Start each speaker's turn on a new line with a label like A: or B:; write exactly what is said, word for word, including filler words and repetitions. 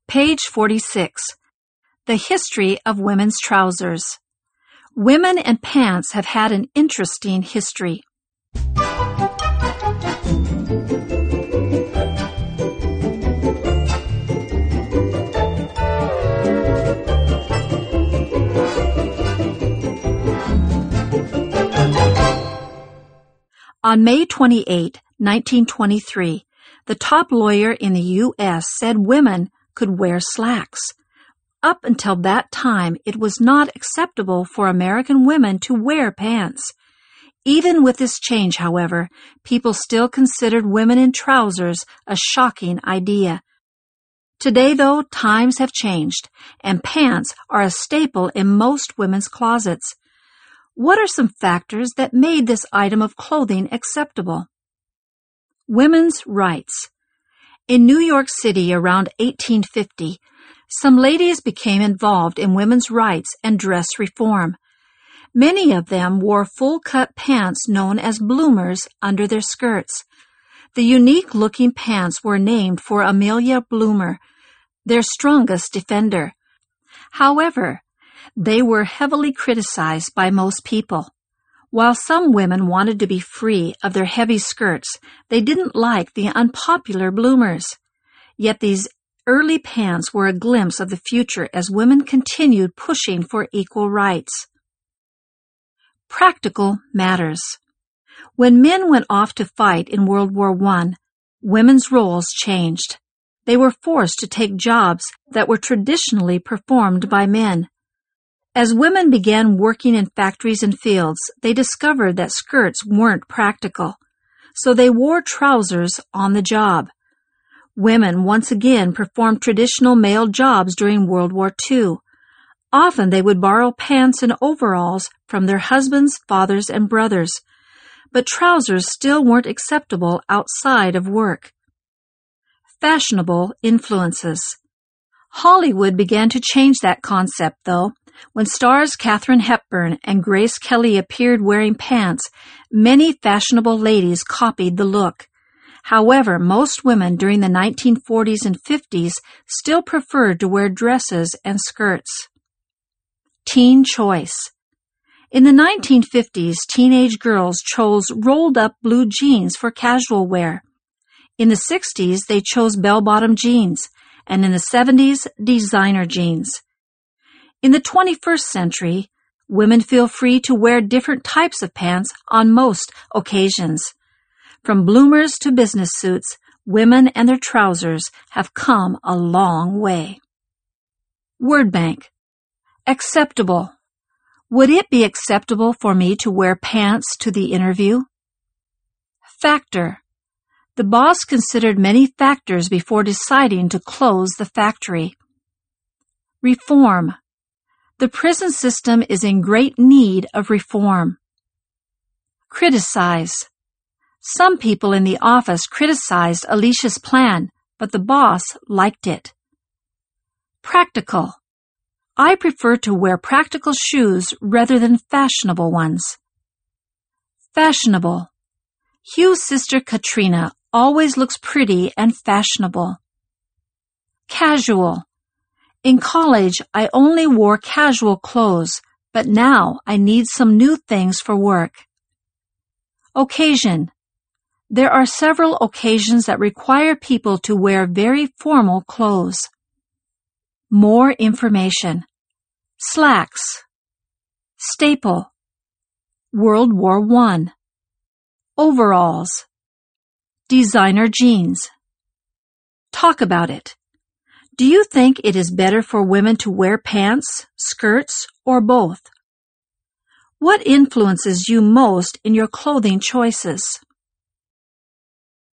A: Page forty-six. The history of women's trousers. Women and pants have had an interesting history. On May twenty-eighth, nineteen twenty-three, the top lawyer in the U S said women could wear slacks. Up until that time, it was not acceptable for American women to wear pants. Even with this change, however, people still considered women in trousers a shocking idea. Today, though, times have changed, and pants are a staple in most women's closets. What are some factors that made this item of clothing acceptable? Women's rights. In New York City around eighteen fifty, some ladies became involved in women's rights and dress reform. Many of them wore full-cut pants known as bloomers under their skirts. The unique-looking pants were named for Amelia Bloomer, their strongest defender. However, they were heavily criticized by most people. While some women wanted to be free of their heavy skirts, they didn't like the unpopular bloomers. Yet these early pants were a glimpse of the future as women continued pushing for equal rights. Practical matters. When men went off to fight in World War One, women's roles changed. They were forced to take jobs that were traditionally performed by men. As women began working in factories and fields, they discovered that skirts weren't practical, so they wore trousers on the job. Women once again performed traditional male jobs during World War Two. Often they would borrow pants and overalls from their husbands, fathers, and brothers, but trousers still weren't acceptable outside of work. Fashionable influences. Hollywood began to change that concept, though. When stars Katharine Hepburn and Grace Kelly appeared wearing pants, many fashionable ladies copied the look. However, most women during the nineteen forties and fifties still preferred to wear dresses and skirts. Teen choice. In the nineteen fifties, teenage girls chose rolled-up blue jeans for casual wear. In the sixties, they chose bell-bottom jeans, and in the seventies, designer jeans. In the twenty-first century, women feel free to wear different types of pants on most occasions. From bloomers to business suits, women and their trousers have come a long way. Word bank. Acceptable. Would it be acceptable for me to wear pants to the interview? Factor. The boss considered many factors before deciding to close the factory. Reform. The prison system is in great need of reform. Criticize. Some people in the office criticized Alicia's plan, but the boss liked it. Practical. I prefer to wear practical shoes rather than fashionable ones. Fashionable. Hugh's sister Katrina always looks pretty and fashionable. Casual. In college, I only wore casual clothes, but now I need some new things for work. Occasion. There are several occasions that require people to wear very formal clothes. More information. Slacks. Staple. World War One. Overalls. Designer jeans. Talk about it. Do you think it is better for women to wear pants, skirts, or both? What influences you most in your clothing choices?